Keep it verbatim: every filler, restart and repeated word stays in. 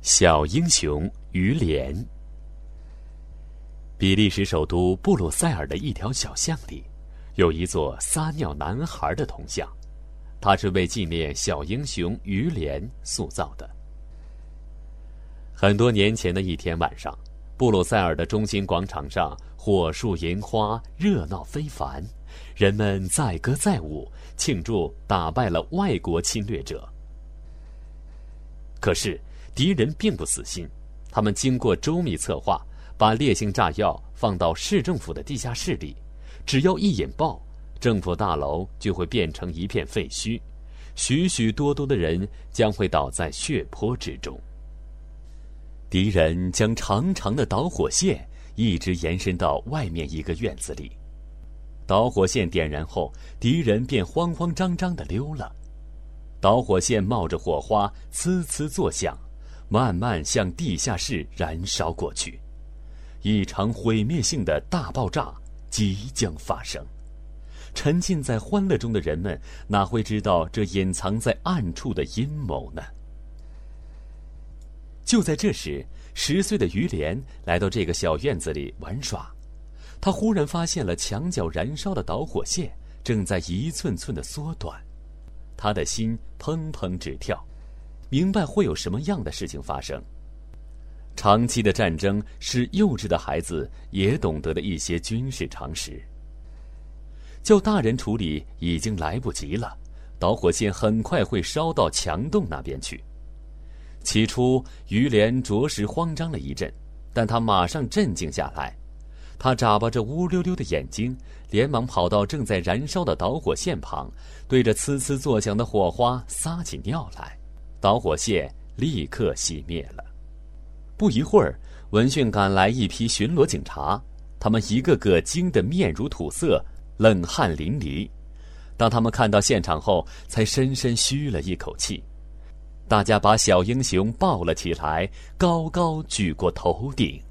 小英雄于连。比利时首都布鲁塞尔的一条小巷里，有一座撒尿男孩的铜像，它是为纪念小英雄于连塑造的。很多年前的一天晚上，布鲁塞尔的中心广场上火树银花，热闹非凡，人们载歌载舞，庆祝打败了外国侵略者。可是敌人并不死心，他们经过周密策划，把烈性炸药放到市政府的地下室里，只要一引爆，政府大楼就会变成一片废墟，许许多多的人将会倒在血泊之中。敌人将长长的导火线一直延伸到外面一个院子里，导火线点燃后，敌人便慌慌张张地溜了。导火线冒着火花，呲呲作响，慢慢向地下室燃烧过去。一场毁灭性的大爆炸即将发生。沉浸在欢乐中的人们哪会知道这隐藏在暗处的阴谋呢？就在这时，十岁的于连来到这个小院子里玩耍。他忽然发现了墙角燃烧的导火线正在一寸寸地缩短，他的心砰砰直跳，明白会有什么样的事情发生。长期的战争是幼稚的孩子也懂得的一些军事常识。叫大人处理已经来不及了，导火线很快会烧到墙洞那边去。起初于连着实慌张了一阵，但他马上镇静下来。他眨巴着乌溜溜的眼睛，连忙跑到正在燃烧的导火线旁，对着呲呲作响的火花撒起尿来。导火线立刻熄灭了。不一会儿，闻讯赶来一批巡逻警察，他们一个个惊得面如土色，冷汗淋漓。当他们看到现场后，才深深吁了一口气。大家把小英雄抱了起来，高高举过头顶。